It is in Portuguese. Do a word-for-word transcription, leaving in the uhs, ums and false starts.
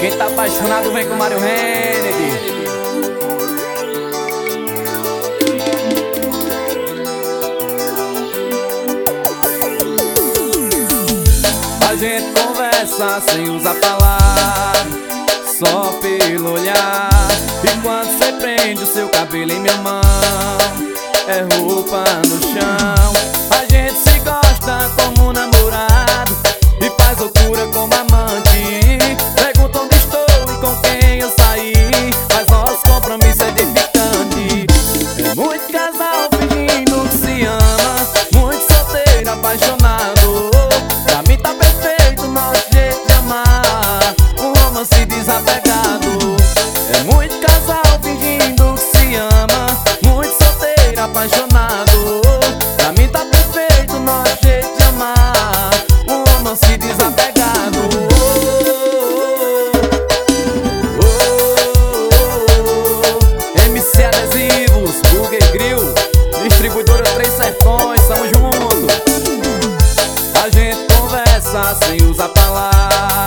Quem tá apaixonado vem com o Mário Hennedy. A gente conversa sem usar palavras, só pelo olhar. E quando cê prende o seu cabelo em minha mão, é roupa no chão. A gente se gosta como namorado e faz loucura como amante. Pergunta onde estou e com quem eu saí, mas nosso compromisso é edificante. É muito casal fingindo que se ama, muito solteiro apaixonado. Pra mim tá perfeito nosso jeito de amar, um romance desapegado. É muito casal fingindo que se ama, muito solteiro apaixonado. Pra mim tá perfeito nosso jeito de amar, um romance desapegado. Oh, oh, oh, oh. M C Adesivos, Burger Grill, distribuidora Três Sertões, tamo junto. A gente conversa sem usar palavras,